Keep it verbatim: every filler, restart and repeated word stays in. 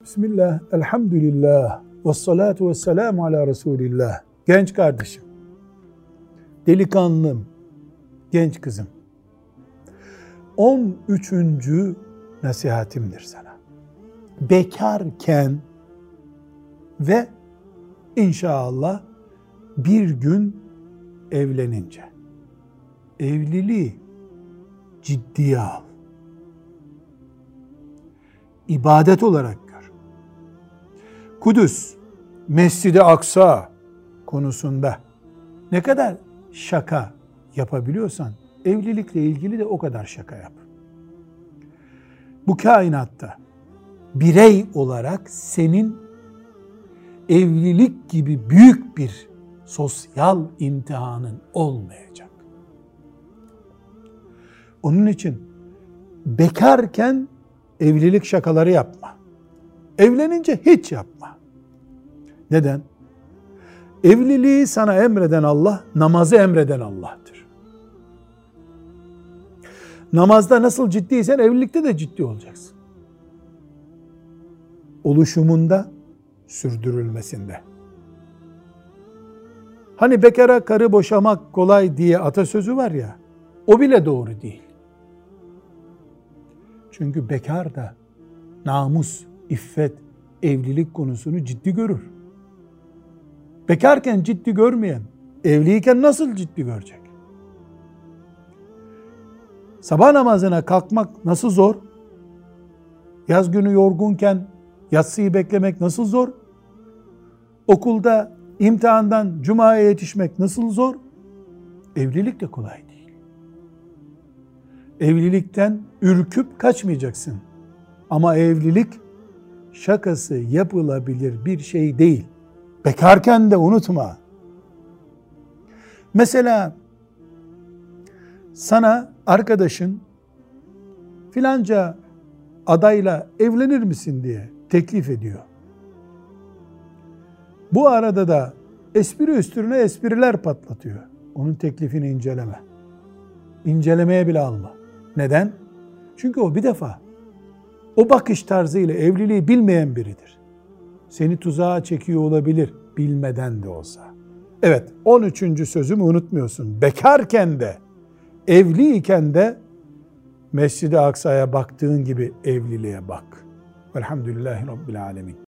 Bismillah, elhamdülillah, ve salatu ve selamu ala Resulillah. Genç kardeşim, delikanlım, genç kızım, on üçüncü nasihatimdir sana. Bekarken ve inşallah bir gün evlenince, evliliği ciddiye al. İbadet olarak gör. Kudüs, Mescid-i Aksa konusunda ne kadar şaka yapabiliyorsan, evlilikle ilgili de o kadar şaka yap. Bu kainatta birey olarak senin evlilik gibi büyük bir sosyal imtihanın olmayacak. Onun için bekarken evlilik şakaları yapma. Evlenince hiç yapma. Neden? Evliliği sana emreden Allah, namazı emreden Allah'tır. Namazda nasıl ciddiysen evlilikte de ciddi olacaksın. Oluşumunda, sürdürülmesinde. Hani bekara karı boşamak kolay diye atasözü var ya, o bile doğru değil. Çünkü bekar da namus, iffet, evlilik konusunu ciddi görür. Bekarken ciddi görmeyen, evliyken nasıl ciddi görecek? Sabah namazına kalkmak nasıl zor? Yaz günü yorgunken yatsıyı beklemek nasıl zor? Okulda imtihandan cumaya yetişmek nasıl zor? Evlilik de kolay değil. Evlilikten ürküp kaçmayacaksın. Ama evlilik şakası yapılabilir bir şey değil. Bekarken de unutma. Mesela sana arkadaşın filanca adayla evlenir misin diye teklif ediyor. Bu arada da espri üstüne espriler patlatıyor. Onun teklifini inceleme. İncelemeye bile alma. Neden? Çünkü o bir defa o bakış tarzıyla evliliği bilmeyen biridir. Seni tuzağa çekiyor olabilir, bilmeden de olsa. Evet, on üçüncü sözümü unutmuyorsun. Bekarken de, evliyken de Mescid-i Aksa'ya baktığın gibi evliliğe bak. Velhamdülillahi Rabbil Alemin.